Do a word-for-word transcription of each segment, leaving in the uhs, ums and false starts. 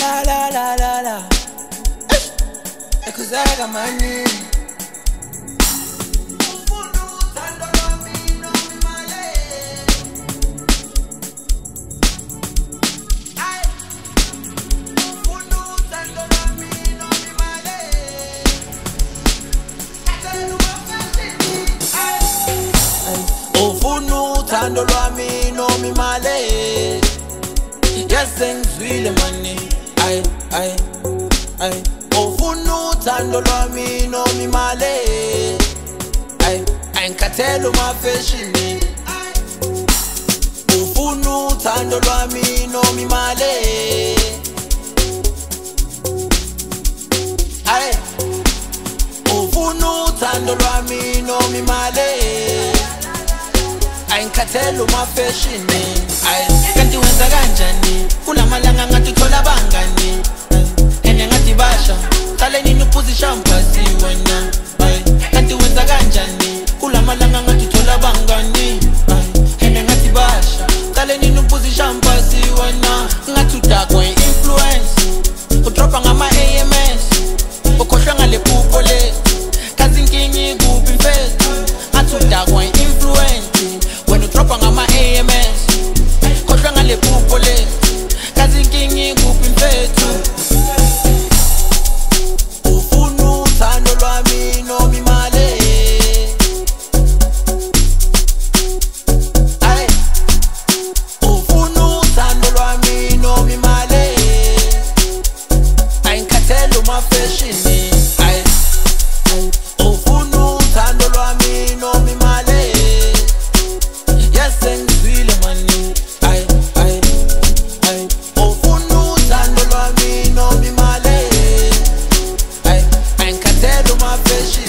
La la la la la. Ekuzega mani. Ufunu thando lwami nomi male. Yesengizwile mani. Ay ay ay. Ufunu thando lwami nomi male. Ay ay ngikhathela uma fashion. Ufunu thando lwami nomi male. Ay ufunu thando lwami nomi male. Ngikhathela uma fashion. Ay kanti wenza kanjani kulamalanga ngathi uthola bangani. Ene ngathi basha qale nini uphuzisha mpasi wena. Ay kanti wenza kanjani kulamalanga ngathi uthola bangani. Ene ngathi basha qale nini uphuzisha mpasi wena. Ngathi udakwe influence udropa ngama A M S ukhohlwa ngale phupho le kazi inkingi kuphi mfethu. Ngathi udakwe influence dropa ngama A M S khohlwa ngale phupho le kazi inkingi kuphi mfethu. Ufunu thando lwami nomi male. Ay ufunu thando lwami nomi male. Ay ngikhathela uma fashion. Ay ufunu thando lwami nomi male. Yesengizwile mani. Ay ay ay. Ufunu thando lwami nomi male. Ay ay ngikhathela uma fashion.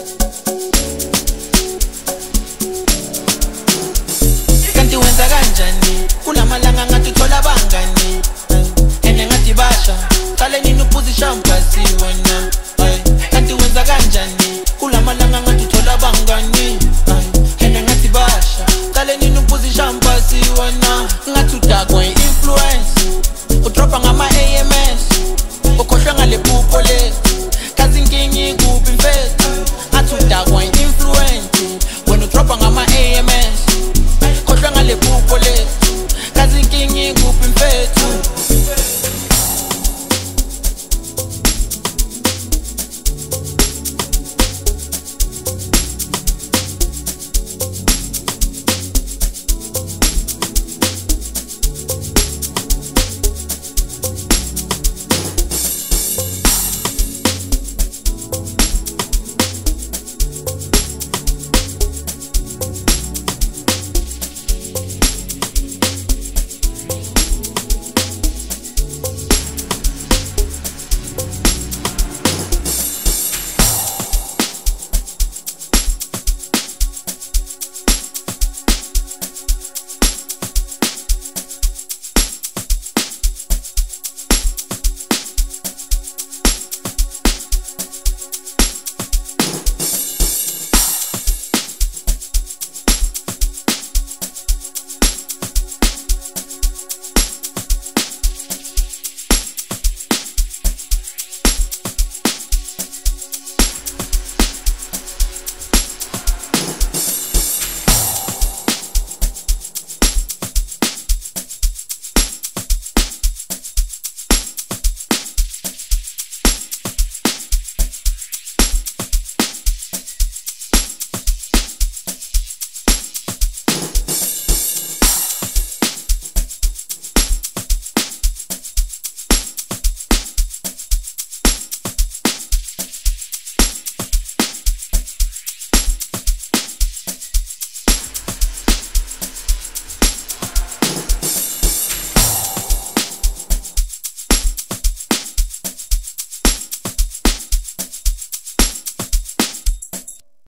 Kanti wenza kanjani